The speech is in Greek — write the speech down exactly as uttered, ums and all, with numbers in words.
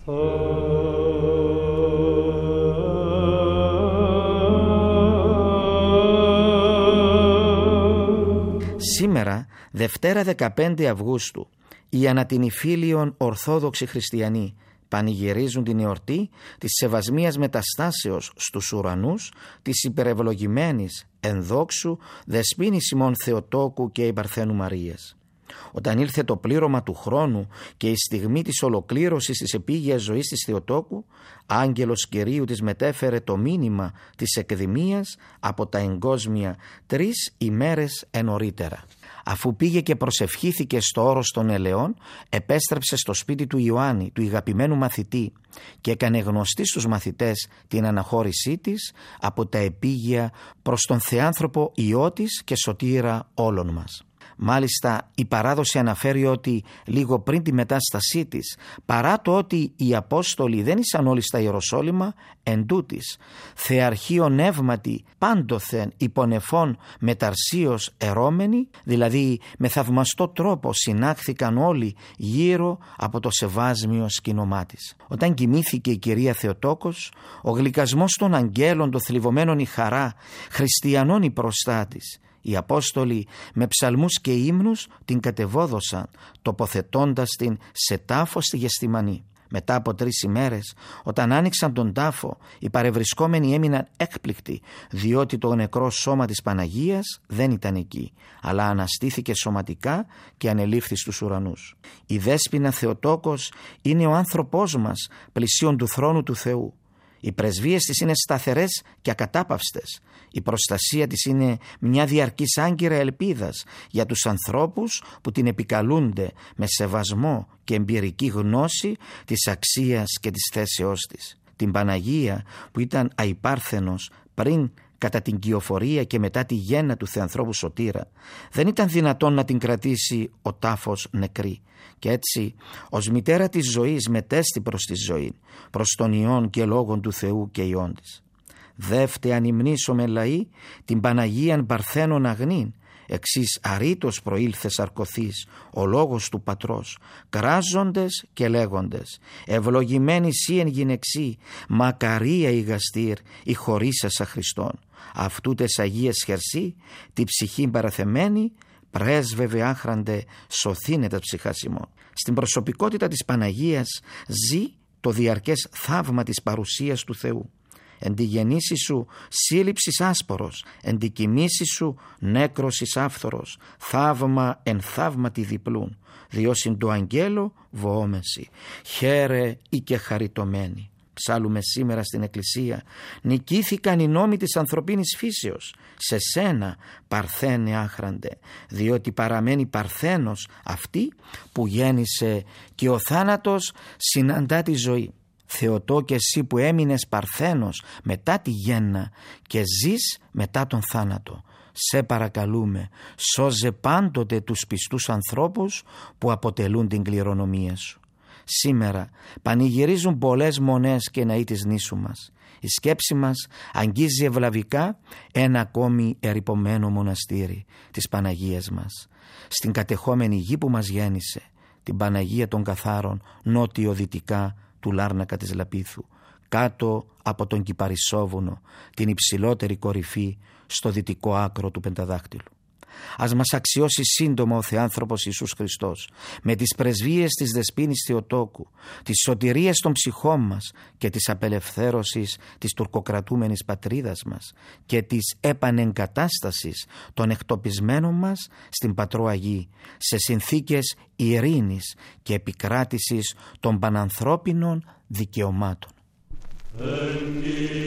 Σήμερα, Δευτέρα δεκαπέντε Αυγούστου, οι ανατινηφίλιον Ορθόδοξοι Χριστιανοί πανηγυρίζουν την εορτή της σεβασμίας μεταστάσεως στους ουρανούς της υπερευλογημένης ενδόξου δεσποίνης ημών Θεοτόκου και η Παρθένου Μαρίας. Όταν ήλθε το πλήρωμα του χρόνου και η στιγμή της ολοκλήρωσης της επίγειας ζωής της Θεοτόκου, άγγελος Κυρίου της μετέφερε το μήνυμα της εκδημίας από τα εγκόσμια τρεις ημέρες ενωρίτερα. Αφού πήγε και προσευχήθηκε στο όρος των ελαιών, επέστρεψε στο σπίτι του Ιωάννη, του ηγαπημένου μαθητή, και έκανε γνωστή στους μαθητές την αναχώρησή της από τα επίγεια προς τον Θεάνθρωπο Υιό της και σωτήρα όλων μας. Μάλιστα η παράδοση αναφέρει ότι λίγο πριν τη μετάστασή της, παρά το ότι οι Απόστολοι δεν ήσαν όλοι στα Ιεροσόλυμα, εντούτοις θεαρχείο νεύματι πάντοθεν υπονεφών μεταρσίως ερώμενοι, δηλαδή με θαυμαστό τρόπο συνάχθηκαν όλοι γύρω από το σεβάσμιο σκήνωμά της. Όταν κοιμήθηκε η Κυρία Θεοτόκος, ο γλυκασμός των αγγέλων, των θλιβωμένων η χαρά, χριστιανών η προστάτης, οι Απόστολοι με ψαλμούς και ύμνους την κατεβόδωσαν, τοποθετώντας την σε τάφο στη Γεστημανή. Μετά από τρεις ημέρες, όταν άνοιξαν τον τάφο, οι παρευρισκόμενοι έμειναν έκπληκτοι, διότι το νεκρό σώμα της Παναγίας δεν ήταν εκεί, αλλά αναστήθηκε σωματικά και ανελήφθη στους ουρανούς. Η Δέσποινα Θεοτόκος είναι ο άνθρωπός μας, πλησίον του θρόνου του Θεού. Οι πρεσβείες της είναι σταθερές και ακατάπαυστες. Η προστασία της είναι μια διαρκής άγκυρα ελπίδας για τους ανθρώπους που την επικαλούνται με σεβασμό και εμπειρική γνώση της αξίας και της θέσεώς της. Την Παναγία που ήταν αϊπάρθενος πριν, κατά την κυοφορία και μετά τη γέννα του Θεανθρώπου Σωτήρα, δεν ήταν δυνατόν να την κρατήσει ο τάφος νεκρή. Και έτσι, ως μητέρα της ζωής μετέστη προς τη ζωή, προς τον Υιόν και λόγον του Θεού και Υιόν της. Δεύτε ανυμνήσομε λαοί την Παναγίαν Παρθένον αγνήν, εξής αρήτως προήλθε σαρκωθείς ο λόγος του Πατρός, κράζοντες και λέγοντες, ευλογημένη σύ εν γυναιξή, μακαρία η γαστήρ, η χωρίσασα Χριστόν, αυτού τες Αγίες χερσί, τη ψυχή παραθεμένη, πρέσβευε άχραντε σωθήνε ψυχάς ημών. Στην προσωπικότητα της Παναγίας ζει το διαρκές θαύμα της παρουσίας του Θεού. Εν τη γεννήση σου σύλληψης άσπορος, εν τη κοιμήση σου νέκρος εις άφθορος, θαύμα εν θαύματι διπλούν, διόσυν το αγγέλο βοόμεση, χαίρε ή και χαριτωμένη. Ψάλουμε σήμερα στην Εκκλησία, νικήθηκαν οι νόμοι της ανθρωπίνης φύσεως, σε σένα Παρθένε άχραντε, διότι παραμένει Παρθένος αυτή που γέννησε και ο θάνατος συναντά τη ζωή. Θεοτό και εσύ που έμεινες Παρθένος μετά τη γέννα και ζεις μετά τον θάνατο, σε παρακαλούμε, σώζε πάντοτε τους πιστούς ανθρώπους που αποτελούν την κληρονομία σου. Σήμερα πανηγυρίζουν πολλές μονές και ναοί της νήσου μας. Η σκέψη μας αγγίζει ευλαβικά ένα ακόμη ερειπωμένο μοναστήρι της Παναγίας μας, στην κατεχόμενη γη που μας γέννησε, την Παναγία των Καθάρων, νότιο-δυτικά του Λάρνακα της Λαπίθου, κάτω από τον Κυπαρισόβουνο, την υψηλότερη κορυφή στο δυτικό άκρο του Πενταδάκτυλου. Ας μας αξιώσει σύντομα ο Θεάνθρωπος Ιησούς Χριστός με τις πρεσβείες της Δεσποίνης Θεοτόκου, της σωτηρίας των ψυχών μας και της απελευθέρωσης της τουρκοκρατούμενης πατρίδας μας και της επανεγκατάστασης των εκτοπισμένων μας στην Πατρόα Γη, σε συνθήκες ειρήνης και επικράτησης των πανανθρώπινων δικαιωμάτων.